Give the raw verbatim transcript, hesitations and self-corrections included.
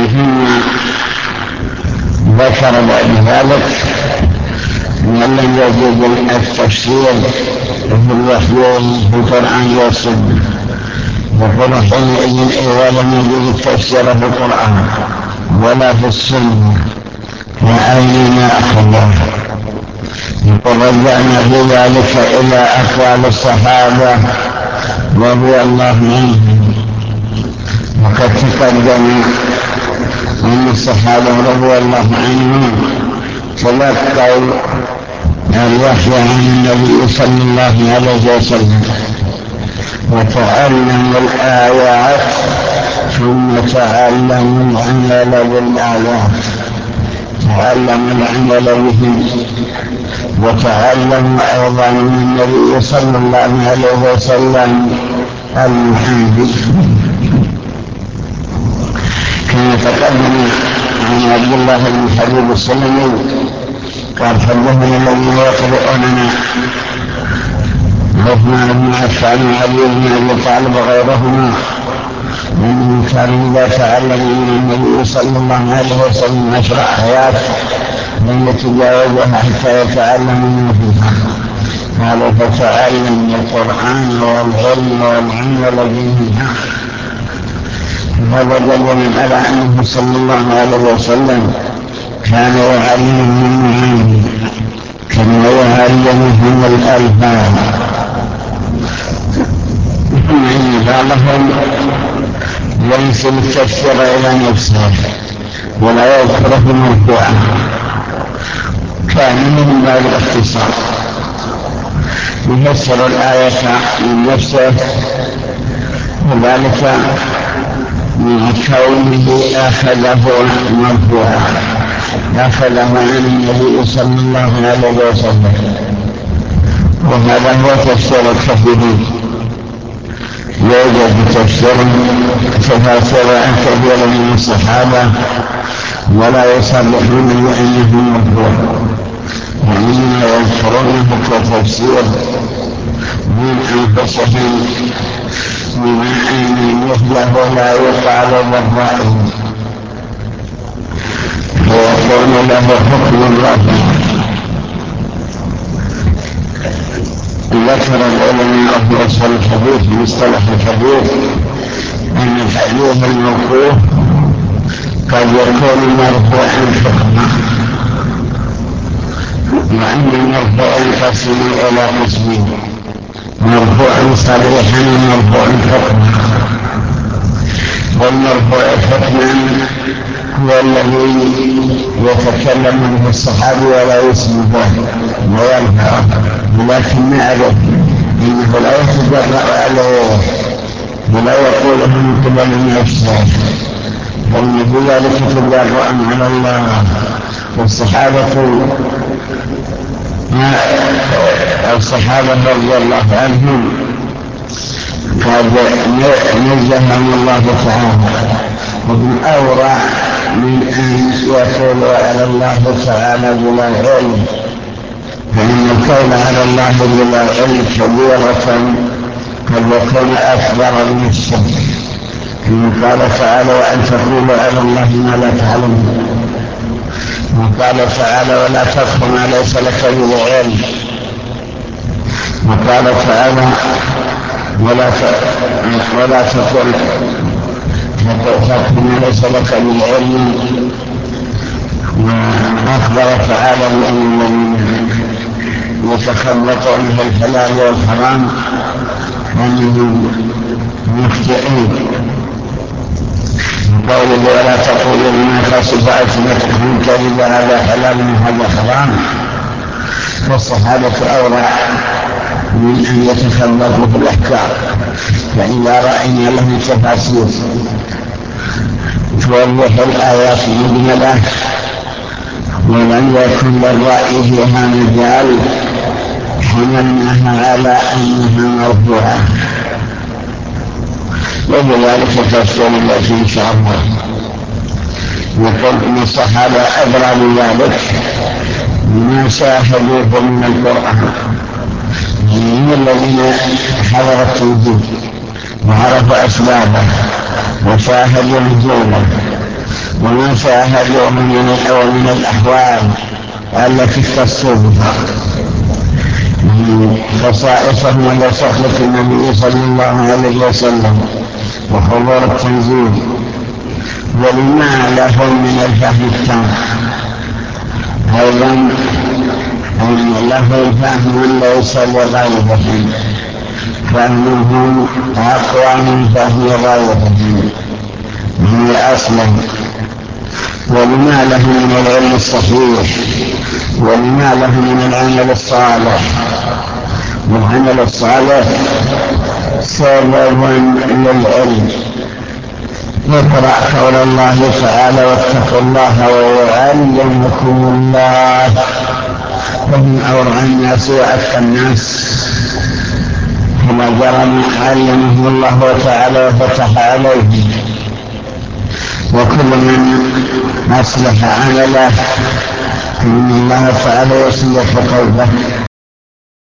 ثم ذكر بعد ذلك من لم يجد التفسير في الوحي في القرآن والسنة، يقول حينئذ إذا لم يجد التفسير في القرآن ولا في السنة فأين نأخذه؟ يقول رجعنا في ذلك إلى أقوال الصحابة رضي الله عنهم، وقد تقدم أن الصحابة رضي الله عنهم تلقوا الوحي عن النبي صلى الله عليه وسلم وتعلموا الآيات ثم تعلموا العمل بالآيات، تعلموا العمل بهم، وتعلموا أيضا من النبي صلى الله عليه وسلم المحمد. كما تقدم عن عبد الله بن حبيب السلمي قال حدثنا الذين يقرؤوننا عثمان بن عفان وعلي بن ابي طالب وغيرهما انهم كانوا اذا تعلموا من النبي صلى الله عليه وسلم عشر ايات لم يتجاوزها حتى يتعلموا منه فيها. قالوا فتعلموا القران والعلم والعمل به. هذا دليل على انه صلى الله عليه وسلم كان يعلمهم المعاني كما يعلمهم الألفاظ، ثم إن بعضهم ينسب التفسير إلى نفسه ولا يذكره مرفوعا، كان من باب الاختصار يفسر الآية من نفسه، وذلك من كونه أخذه مرفوعا، أخذه عن النبي صلى الله عليه وسلم. وهذا هو تفسير الكثيرين، يوجد تفسير تفاسير كثيرة من الصحابة ولا يصرحون بأنه مرفوع، وإنما يذكرونه كتفسير من أنفسهم بما أن مثله لا يقال بالرأي ويكون له حكم الرفع. ذكر العلماء في أصل الحديث في مصطلح الحديث أن الحديث الموقوف قد يكون مرفوعا حكما، وأن المرفوع ينقسم إلى قسمين: مرفوع صريحا ومرفوع حكما. والمرفوع حكما هو الذي يتكلم به الصحابي ولا يسمع به ويرفعه، ولكن نعرف انه لا يتجرأ عليه ولا يقوله من قبل نفسه، بل بذلك تجرأ على الله. والصحابة الصحابة رضي الله عنهم قد نزههم الله تعالى، ومن أورع من أن يقول على الله تعالى بلا علم، فإن القول على الله بلا علم كبيرة قد يكون أكبر من الشرك، كما قال تعالى: وأن تقولوا على الله ما لا تعلمون. وقال تعالى: ولا تقف ما ليس لك به علم. وقال تعالى: ولا ولا تقل ما ليس لك به علم. وأخبر تعالى بأن الذين يتخبطون في الحلال والحرام أنهم مخطئون. قوله: ولا تقولوا لما تصف ألسنتكم كذب هذا حلال وهذا حرام. والصحابة أورع من أن يتخبطوا في الأحكام، فإذا رأينا لهم تفاسير توضح الآيات مجملة ولم يكن للرأي فيها مجال حملناها على أنها مرفوعة، وبذلك تفسير التي إن شاء الله. يقول إن الصحابة أدرى بذلك ما شاهدوه من القرآن، هم الذين حضروا التوحيد وعرفوا أسبابه وشاهدوا نزوله ما شاهدوه من من الأحوال التي اختصوا بها خصائصهم وصحبة النبي صلى الله عليه وسلم وحضور التنزيل، ولما لهم من الفهم التام أيضا أن له فهم ليس لغيرهم، فهمهم أقوى من فهم غيرهم من أصلا، ولما له من العلم الصحيح، ولما له من العمل الصالح. والعمل الصالح سبب للعلم. نقرأ قول الله تعالى واتقوا الله ويعلمكم الله، وهم أورع الناس وأتقى الناس، فما جرى علمهم الله تعالى وفتح عليه. وكل من أصلح عمله فإن الله تعالى يصلح قلبه